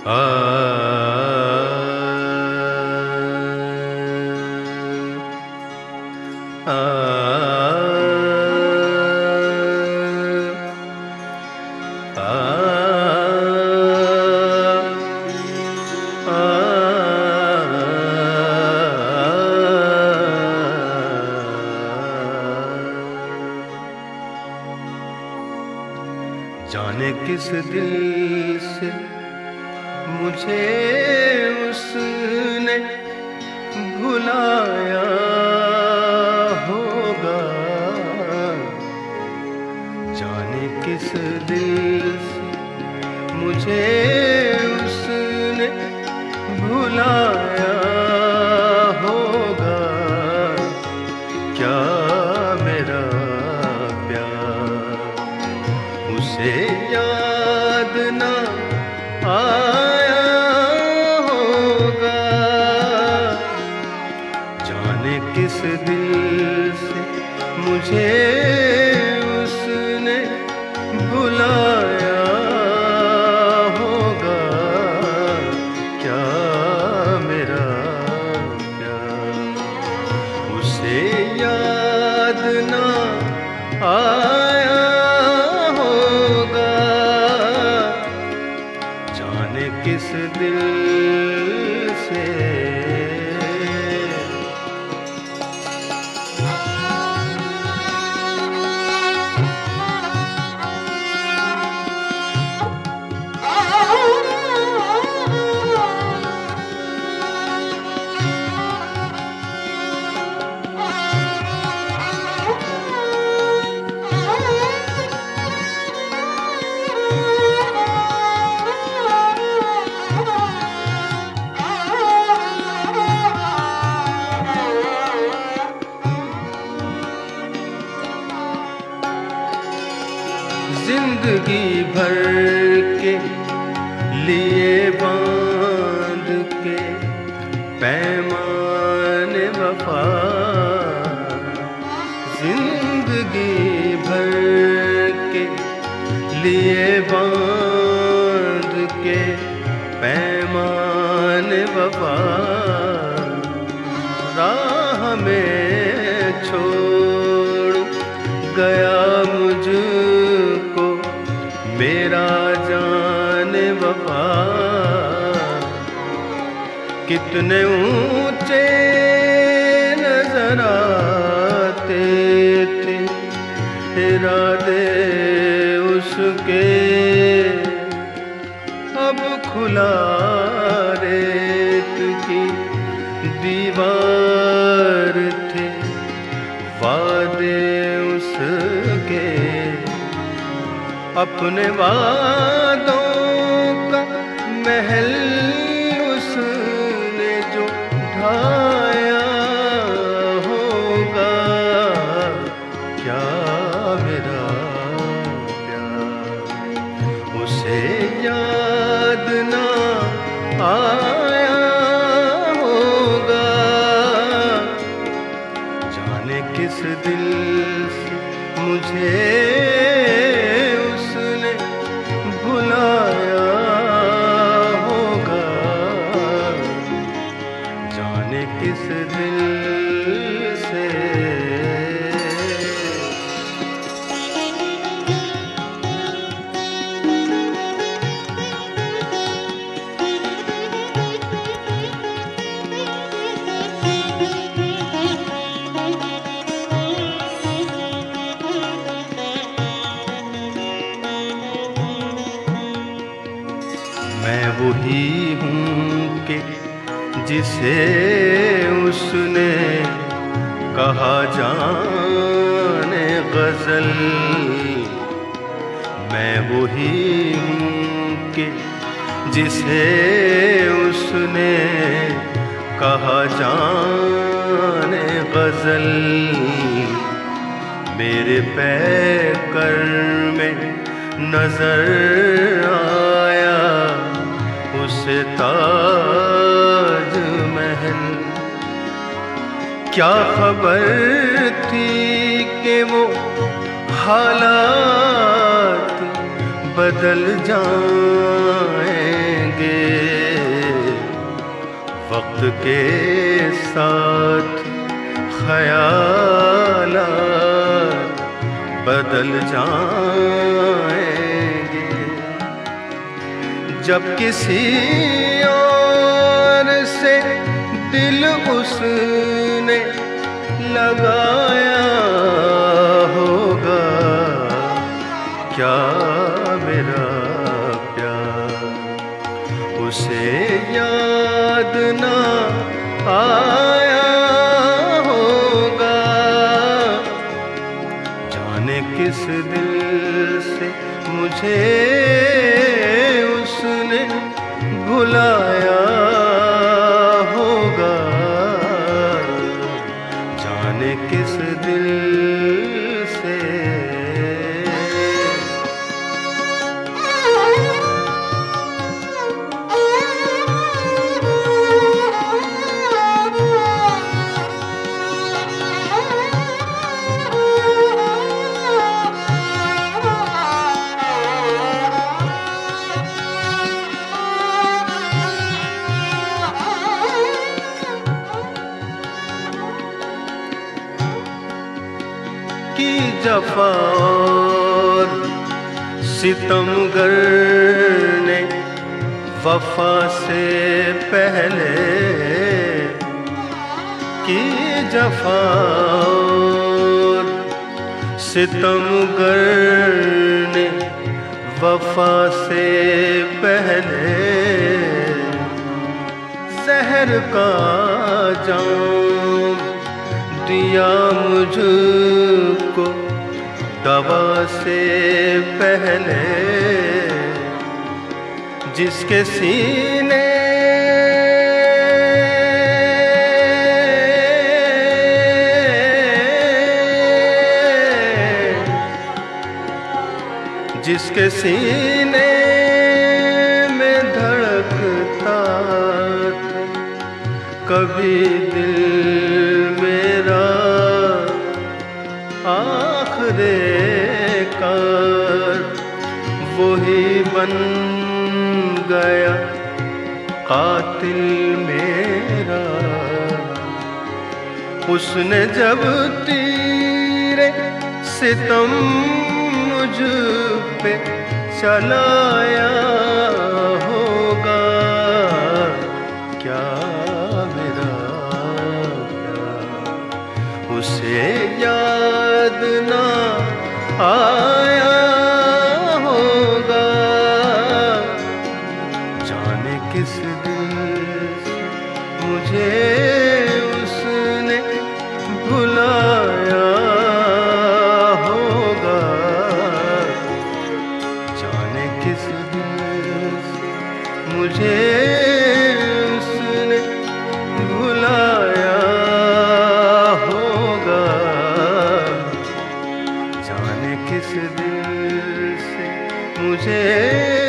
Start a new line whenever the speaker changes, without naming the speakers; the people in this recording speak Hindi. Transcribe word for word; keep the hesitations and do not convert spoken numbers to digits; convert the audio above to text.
आ आ जाने किस दिल से मुझे उसने भुलाया होगा, जाने किस दिल से मुझे उसने भुलाया होगा। क्या मेरा प्यार उसे याद ना आया होगा, जाने किस दिल से मुझे उसने बुलाया होगा। क्या मेरा प्यार उसे याद ना आया होगा, जाने किस दिल से। जिंदगी भर के लिए बांध के पैमाने वफा, जिंदगी भर के लिए बांध के पैमाने वफा, राह में छोड़ गया मुझको मेरा जाने वफा। कितने ऊंचे नजर आते थे इरादे उसके, अब खुला रेत की दीवार थे वादे उसके। अपने वादों का महल उसने जो ढाया होगा, क्या मेरा प्यार उसे याद ना आया होगा, जाने किस दिल से मुझे भुलाया होगा, जाने किस दिल से। मैं वही हूँ कि जिसे उसने कहा जाने गजल, मैं वही हूँ कि जिसे उसने कहा जाने गजल। मेरे पैकर में नजर आया उसे ताज महल, क्या खबर थी कि वो हालात बदल जाएंगे। वक्त के साथ ख्यालात बदल जाएंगे। जब किसी और से दिल उसने लगाया होगा, क्या मेरा प्यार उसे याद ना आया होगा। जाने किस दिल से मुझे उसने भुलाया होगा, जाने किस दिल से। की जफा और सितमगर ने वफा से पहले की जफा और सितमगर ने वफा से पहले जहर का जाम दिया मुझको दवा से पहले। जिसके सीने जिसके सीने में धड़कता था कभी दिल मेरा आखिरे कार, वही बन गया कातिल मेरा। उसने जब तीरे सितम मुझ पे चलाया होगा, क्या मेरा प्यार उसे याद ना आया होगा। जाने किस दिल से मुझे उसने भुलाया होगा, जाने किस दिल से मुझे उसने भुलाया होगा, जाने किस दिल से मुझे